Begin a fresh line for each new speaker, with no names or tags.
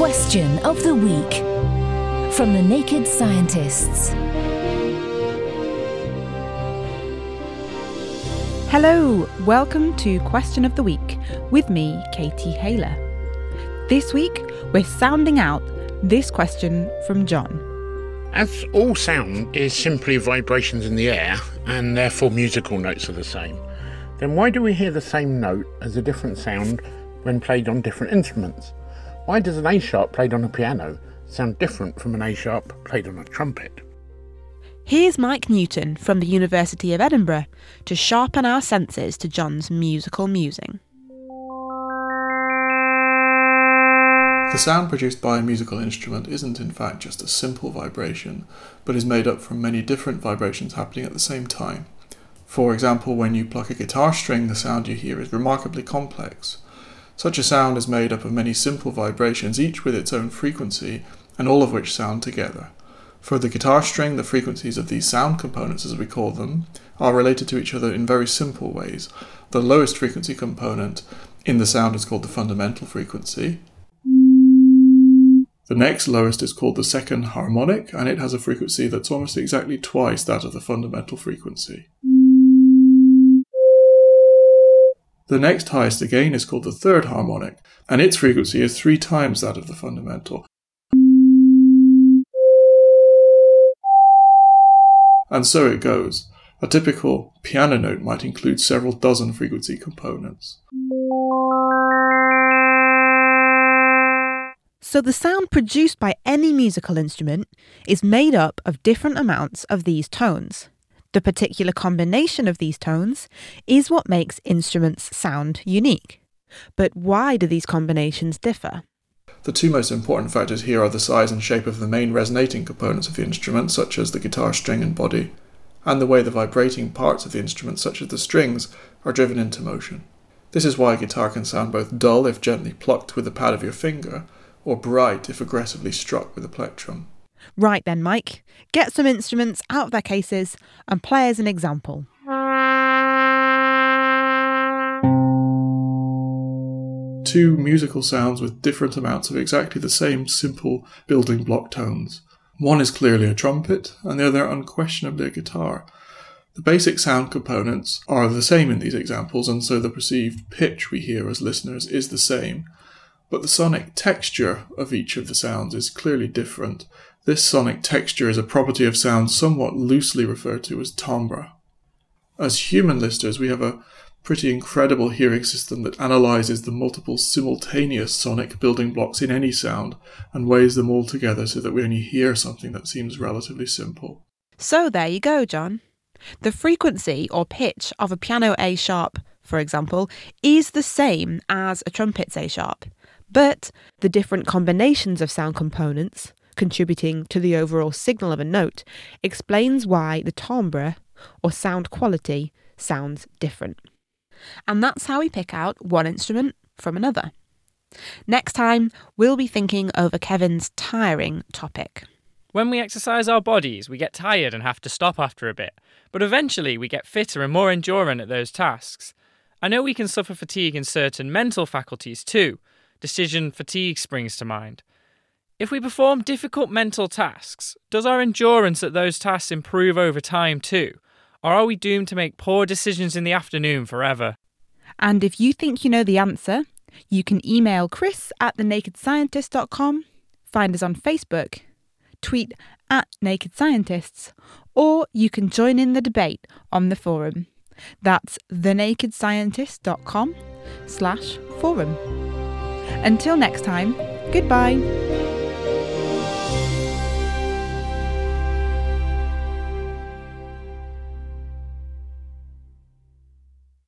Question of the Week from the Naked Scientists.
Hello, welcome to Question of the Week with me, Katie Hayler. This week, we're sounding out this question from John.
As all sound is simply vibrations in the air, and therefore musical notes are the same, then why do we hear the same note as a different sound when played on different instruments? Why does an A sharp played on a piano sound different from an A sharp played on a trumpet?
Here's Mike Newton from the University of Edinburgh to sharpen our senses to John's musical musing.
The sound produced by a musical instrument isn't in fact just a simple vibration, but is made up from many different vibrations happening at the same time. For example, when you pluck a guitar string, the sound you hear is remarkably complex. Such a sound is made up of many simple vibrations, each with its own frequency, and all of which sound together. For the guitar string, the frequencies of these sound components, as we call them, are related to each other in very simple ways. The lowest frequency component in the sound is called the fundamental frequency. The next lowest is called the second harmonic, and it has a frequency that's almost exactly twice that of the fundamental frequency. The next highest again is called the third harmonic, and its frequency is 3 times that of the fundamental. And so it goes. A typical piano note might include several dozen frequency components.
So the sound produced by any musical instrument is made up of different amounts of these tones. The particular combination of these tones is what makes instruments sound unique. But why do these combinations differ?
The 2 most important factors here are the size and shape of the main resonating components of the instrument, such as the guitar string and body, and the way the vibrating parts of the instrument, such as the strings, are driven into motion. This is why a guitar can sound both dull if gently plucked with the pad of your finger, or bright if aggressively struck with a plectrum.
Right then, Mike, get some instruments out of their cases and play as an example.
Two musical sounds with different amounts of exactly the same simple building block tones. One is clearly a trumpet, and the other unquestionably a guitar. The basic sound components are the same in these examples, and so the perceived pitch we hear as listeners is the same. But the sonic texture of each of the sounds is clearly different. This sonic texture is a property of sound somewhat loosely referred to as timbre. As human listeners, we have a pretty incredible hearing system that analyses the multiple simultaneous sonic building blocks in any sound and weighs them all together so that we only hear something that seems relatively simple.
So there you go, John. The frequency or pitch of a piano A sharp, for example, is the same as a trumpet's A sharp. But the different combinations of sound components contributing to the overall signal of a note explains why the timbre, or sound quality, sounds different. And that's how we pick out one instrument from another. Next time, we'll be thinking over Kevin's tiring topic.
When we exercise our bodies, we get tired and have to stop after a bit, but eventually we get fitter and more enduring at those tasks. I know we can suffer fatigue in certain mental faculties too. Decision fatigue springs to mind. If we perform difficult mental tasks, does our endurance at those tasks improve over time too? Or are we doomed to make poor decisions in the afternoon forever?
And if you think you know the answer, you can email chris@thenakedscientist.com, find us on Facebook, tweet @nakedscientists, or you can join in the debate on the forum. That's thenakedscientist.com/forum. Until next time, goodbye.